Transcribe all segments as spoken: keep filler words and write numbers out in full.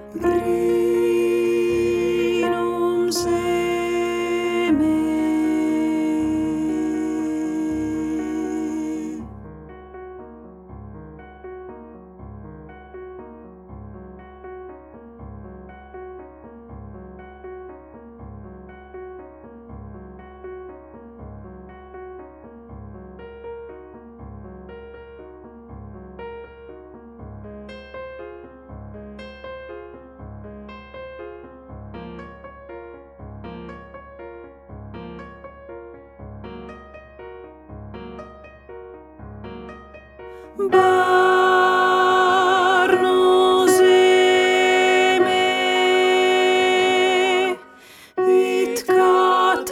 brīnum zemē. Bārnu zemē, it kā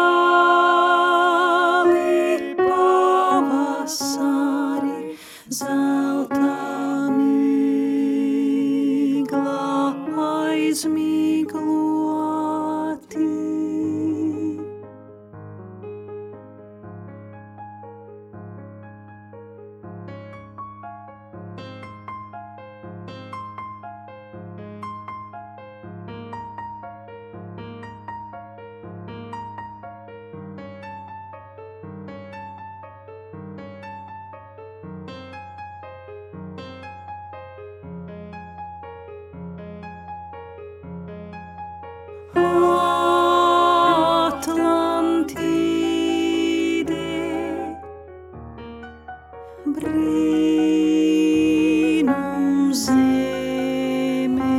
tāli pavasari, zelta migla aizmigloti. Atlantide, brīnum zemē.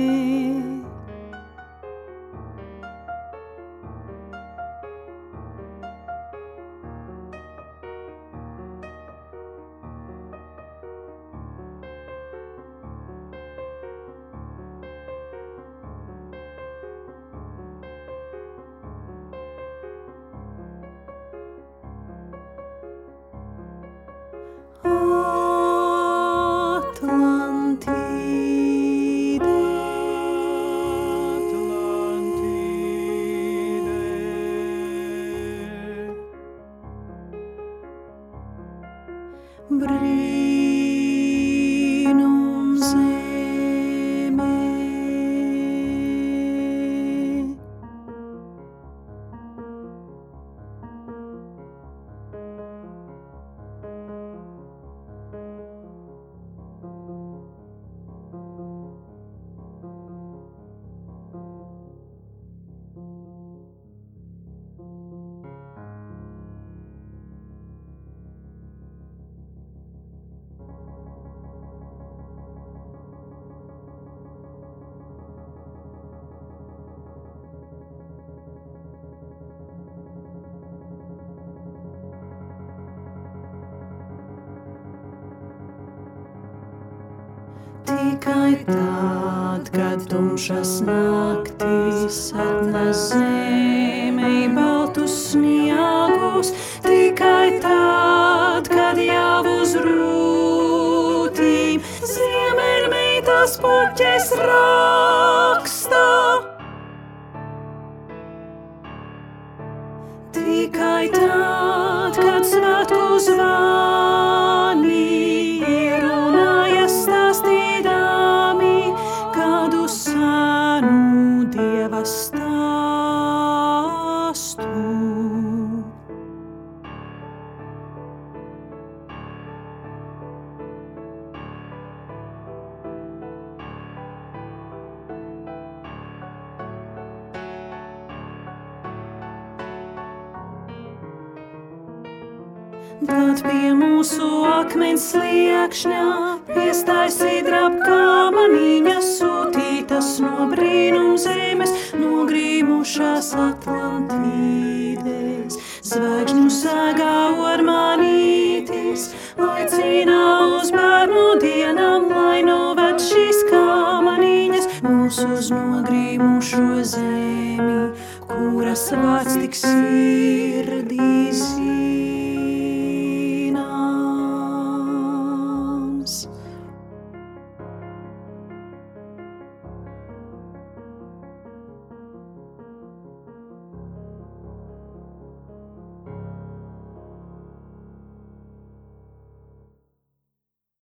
Atlantide, brīnum zemē. Tikai tad, kad tumšas naktis atnes zemei baltus sniegus, tikai tad, kad jau uz rūtīm ziemeļmeitas puķes raksta. Tikai tad, kad svētku zvani ierunāja stāstīdami kādu senu Dieva stāstu. Tad pie mūsu akmens sliekšņa piestāj sidrabkamaniņa sūtītas no brīnum zemes, nogrīmušās Atlantīdes. Zvaigžņu sēgā ormanītis aicina uz bērnu dienām, lai noved šīs kamaniņas mūs uz nogrīmušo zemi, kuras vārds tik sirdī zīd.